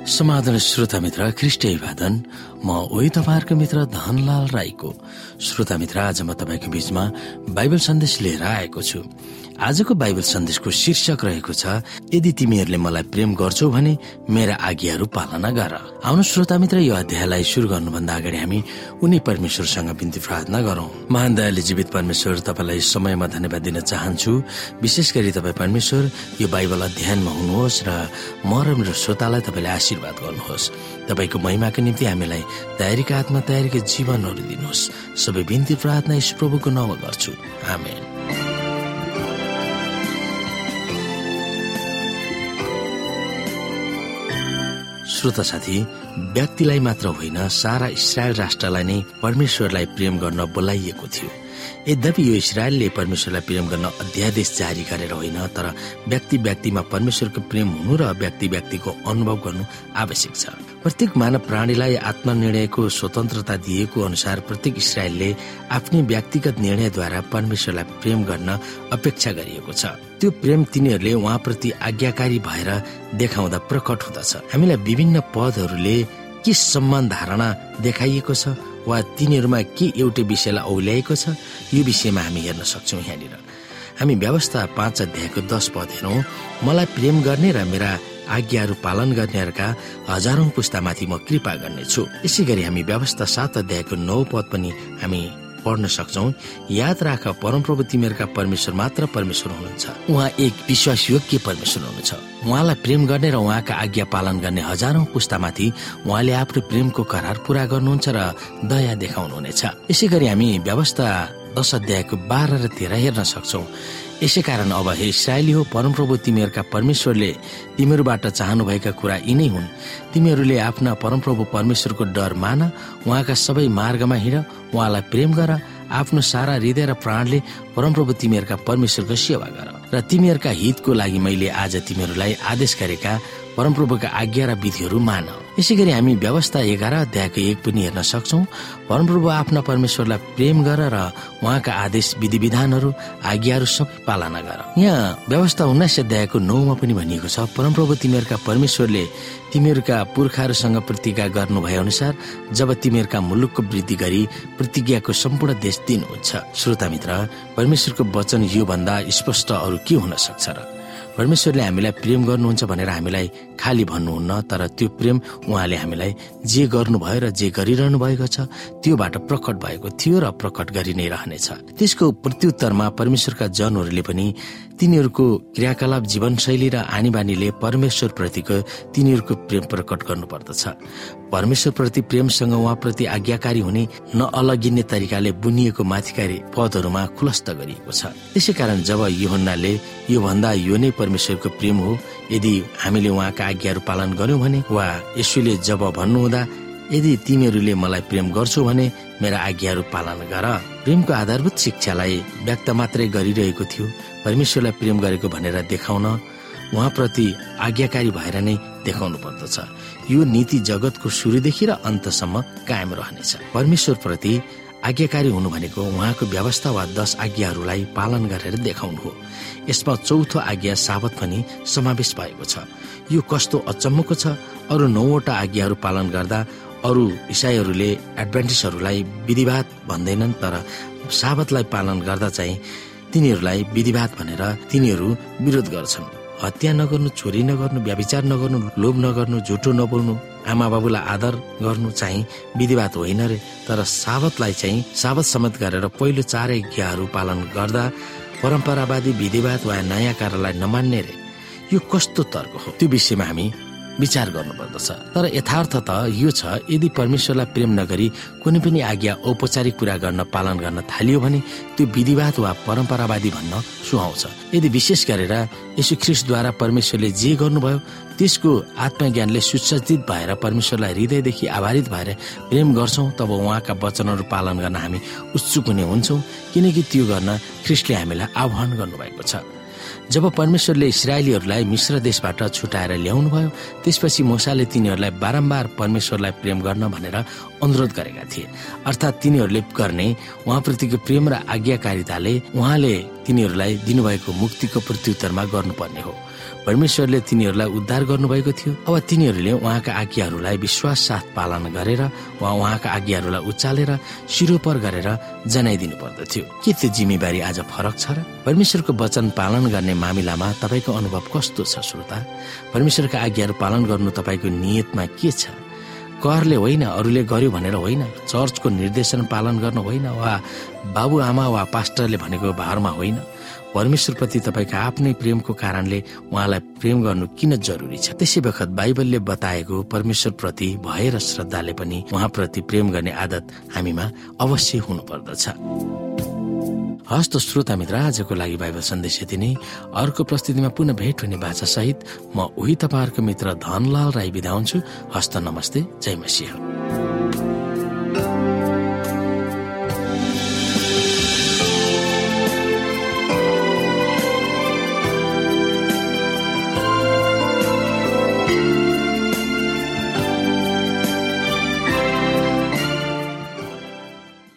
समाधान श्रोता मित्र ख्रिस्ट अभिवादन। म ओही तपाईहरुको मित्र धनलाल राईको। श्रोता मित्र, आज म तपाईको बीचमा बाइबल सन्देश लिएर आएको छु। आजको बाइबल सन्देशको शीर्षक रहेको छ, यदि तिमीहरूले मलाई प्रेम गर्छौ भने मेरा आज्ञाहरू पालना गर। आउनु श्रोता मित्र, यो अध्यायलाई सुरु गर्नुभन्दा अगाडि हामी उनी परमेश्वरसँग बिन्ती प्रार्थना गरौं। महान दयालु जीवित परमेश्वर, तपाईलाई समयमा धन्यवाद दिन चाहन्छु। विशेष गरी तपाईँ परमेश्वर यो बाइबल अध्ययनमा हुनुहोस् र म र मेरो श्रोतालाई तपाईले आशीर्वाद गर्नुहोस्। तपाईको महिमाको निम्ति हामीलाई तयारीका आत्मा, तयारीका जीवनहरू दिनुहोस्। सबै बिन्ती प्रार्थना यीशु प्रभुको नाममा गर्छु, आमेन। श्रोता साथी, व्यक्तिलाई मात्र होइन, सारा इस्रायल राष्ट्रलाई नै परमेश्वरलाई प्रेम गर्न बोलाइएको थियो। यद्यपि यो इस्रायलले परमेश्वरलाई प्रेम गर्न अध्यादेश जारी गरेर होइन, तर व्यक्ति व्यक्तिमा परमेश्वरको प्रेम हुनु र व्यक्ति व्यक्तिको अनुभव गर्नु आवश्यक छ। प्रत्येक मानव प्राणीलाई आत्मनिर्णयको स्वतन्त्रता दिएको अनुसार प्रत्येक इस्रायलले आफ्नै व्यक्तिगत निर्णयद्वारा परमेश्वरलाई प्रेम गर्न अपेक्षा गरिएको छ। त्यो प्रेम तिनीहरूले उहाँप्रति आज्ञाकारी भएर देखाउँदा प्रकट हुँदछ। हामीलाई विभिन्न पदहरूले के सम्मान धारणा देखाइएको छ वा तिनीहरूमा के एउटै विषयलाई औल्याएको छ, यो विषयमा हामी हेर्न सक्छौं। यहाँनिर हामी व्यवस्था 5 अध्यायको 10 पद हेरौं। मलाई प्रेम गर्ने र मेरा आज्ञाहरू पालन गर्नेहरूका हजारौं पुस्तामाथि म कृपा गर्नेछु। यसै गरी हामी व्यवस्था 7 अध्यायको 9 पद पनि हामी पढ्न सक्छौं। याद राख, परमप्रभु तिमीहरूका परमेश्वर मात्र परमेश्वर हुनुहुन्छ। उहाँ एक विश्वासयोग्य परमेश्वर हुनुहुन्छ। उहाँलाई प्रेम गर्ने र उहाँका आज्ञा पालन गर्ने हजारौं पुस्तामाथि उहाँले आफ्नो प्रेमको करार पूरा गर्नुहुन्छ र दया देखाउनुहुनेछ। यसै गरी हामी व्यवस्था 10 अध्यायको 12 र 13 हेर्न सक्छौं। यसै कारण अब हे इस्राएली हो, परमप्रभु तिमीहरूका परमेश्वरले तिमीहरूबाट चाहनुभएका कुरा यिनै हुन्। तिमीहरूले आफ्ना परमप्रभु परमेश्वरको डर मान, उहाँका सबै मार्गमा हिँड, उहाँलाई प्रेम गर, आफ्नो सारा हृदय र प्राणले परमप्रभु तिमीहरूका परमेश्वरको सेवा गर र तिमीहरूका हितको लागि मैले आज तिमीहरूलाई आदेश गरेका परमप्रभुका आज्ञा र विधिहरू मान। यसै गरी हामी व्यवस्था 11 अध्यायको 1 पनि हेर्न सक्छौं। परमप्रभु आफ्ना परमेश्वरलाई प्रेम गर र उहाँका आदेश, विधि विधानहरू, आज्ञाहरू सबै पालना गर। यहाँ व्यवस्था 19 अध्यायको 9 मा पनि भनिएको छ, परमप्रभु तिमीहरूका परमेश्वरले तिमीहरूका पुर्खाहरूसँग प्रतिज्ञा गर्नु भए अनुसार जब तिमीहरूका मुलुकको वृद्धि गरी प्रतिज्ञाको सम्पूर्ण देश दिनुहुन्छ। श्रोता मित्र, परमेश्वरको वचन यो भन्दा स्पष्ट अरू के हुन सक्छ र? परमेश्वरले हामीलाई प्रेम गर्नुहुन्छ भनेर हामीलाई खाली भन्नुहुन्न, तर त्यो प्रेम उहाँले हामीलाई जे गर्नुभयो र जे गरिरहनु भएको छ त्योबाट प्रकट भएको थियो र प्रकट गरि नै रहनेछ। त्यसको प्रत्युत्तरमा परमेश्वरका जनहरूले पनि तिनीहरूको क्रियाकलाप, जीवनशैली र आनीबानीले परमेश्वर प्रतिको तिनीहरूको प्रेम प्रकट गर्नुपर्दछ। परमेश्वर प्रति प्रेमसँग उहाँप्रति आज्ञाकारी हुने नअलगिने तरिकाले बुनिएको माथिकारी पदहरूमा खुलस्त गरिएको छ। त्यसै कारण जब यूहन्नाले यो भन्दा यो नै परमेश्वरको प्रेम हो, यदि हामीले उहाँका आज्ञाहरू पालन गर्यौं भने, वा यसुले जब भन्नुहुँदा यदि तिमीहरूले मलाई प्रेम गर्छौ भने मेरा आज्ञाहरू पालन गर, प्रेमको आधारभूत शिक्षालाई व्यक्त मात्रै गरिरहेको थियो। परमेश्वरलाई प्रेम गरेको भनेर देखाउन उहाँप्रति आज्ञाकारी भएर नै देखाउनु पर्दछ। यो नीति जगतको सुरुदेखि र अन्तसम्म कायम रहनेछ। परमेश्वर प्रति आज्ञाकारी हुनु भनेको उहाँको व्यवस्था वा 10 आज्ञाहरूलाई पालन गरेर देखाउनु हो। यसमा चौथो आज्ञा साबत पनि समावेश भएको छ। यो कस्तो अचम्मको छ, अरू 9 वटा आज्ञाहरू पालन गर्दा अरू इसाईहरूले एडभेन्टिस्टहरूलाई विधिवाद भन्दैनन्, तर साबतलाई पालन गर्दा चाहिँ तिनीहरूलाई विधिवाद भनेर तिनीहरू विरोध गर्छन्। हत्या नगर्नु, चोरी नगर्नु, व्यभिचार नगर्नु, लोभ नगर्नु, झुटो नबोल्नु, आमा बाबुलाई आदर गर्नु चाहिँ विधिवाद होइन रे। तर साबतलाई चाहिँ साबत समेत गरेर पहिलो 4 आज्ञाहरू पालन गर्दा परम्परावादी विधिवाद वा नयाँ कार्यलाई नमान्ने रे। यो कस्तो तर्क हो? त्यो विषयमा हामी विचार गर्नुपर्दछ। तर यथार्थ त यो छ, यदि परमेश्वरलाई प्रेम नगरी कुनै पनि आज्ञा औपचारिक पूरा गर्न पालन गर्न थालियो भने त्यो विधिवाद वा परम्परावादी भन्न सुहाउँछ। यदि विशेष गरेर यीशु ख्रीष्टद्वारा परमेश्वरले जे गर्नुभयो त्यसको आत्मज्ञानले सुसज्जित भएर परमेश्वरलाई हृदयदेखि आभारित भएर प्रेम गर्छौं, तब उहाँका वचनहरू पालन गर्न हामी उत्सुक हुने हुन्छौं, किनकि त्यो गर्न ख्रीष्टले हामीलाई आह्वान गर्नुभएको छ। जब परमेश्वरले इस्राएलीहरूलाई मिश्र देशबाट छुटाएर ल्याउनु भयो, त्यसपछि मूसाले तिनीहरूलाई बारम्बार परमेश्वरलाई प्रेम गर्न भनेर अनुरोध गरेका थिए। अर्थात् तिनीहरूले गर्ने उहाँप्रतिको प्रेम र आज्ञाकारिताले उहाँले तिनीहरूलाई दिनुभएको मुक्तिको प्रत्युत्तरमा गर्नुपर्ने हो। परमेश्वरले तिनीहरूलाई उद्धार गर्नुभएको थियो। अब तिनीहरूले उहाँका आज्ञाहरूलाई विश्वास साथ पालन गरेर वा उहाँका आज्ञाहरूलाई उचालेर सिरोपर गरेर जनाइदिनु पर्दथ्यो। के त्यो जिम्मेवारी आज फरक छ र? परमेश्वरको वचन पालन गर्ने मामिलामा तपाईँको अनुभव कस्तो छ श्रोता? परमेश्वरका आज्ञाहरू पालन गर्नु तपाईँको नियतमा के छ? करले होइन, अरूले गर्यो भनेर होइन, चर्चको निर्देशन पालन गर्न होइन, वा बाबुआमा वा पास्टरले भनेको भारमा होइन। परमेश्वरप्रति तपाईँका आफ्नै प्रेमको कारणले उहाँलाई प्रेम गर्नु किन जरुरी छ? त्यसै बखत बाइबलले बताएको परमेश्वरप्रति भय र श्रद्धाले पनि उहाँप्रति प्रेम गर्ने आदत हामीमा अवश्य हुनुपर्दछ। हस्त श्रोता मित्र, आजको लागि बाइबल सन्देश यति नै। अर्को प्रस्तुतिमा पुनः भेट हुने बाचा सहित म उही तपाईँहरूको मित्र धनलाल राई बिदा हुन्छु। हस्त नमस्ते, जय मसीह।